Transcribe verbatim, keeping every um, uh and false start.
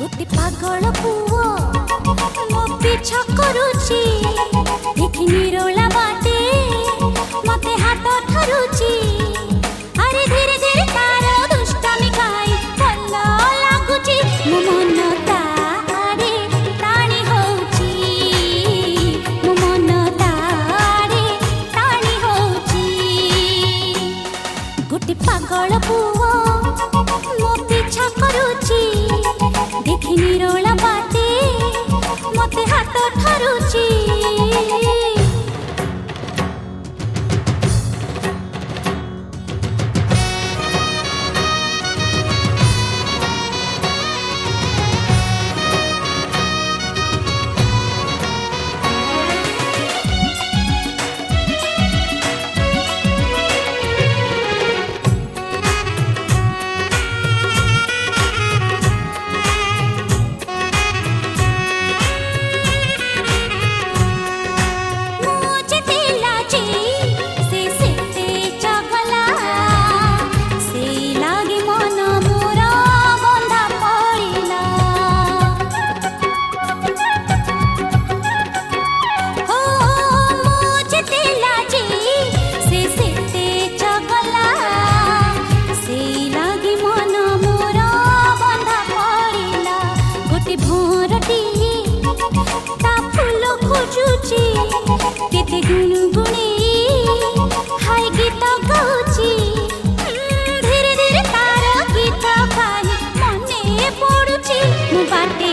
गोटे पागल पुओ मो पीछा करूची देखि निरोला बाटे मते हाथ धरुची अरे धीरे धीरे तार दुष्टामी गाई भल लागुची मो मन तारे ताणी होची मो मन तारे ताणी होची गोटे पागल पुओ मो पीछा करूची देखि निरोला बाटे मते हाथ धरुची केते गुणगुणी हाय गीत गाउची धीरे धीरे तार गीत खाई मने पड़ुची मो बाटे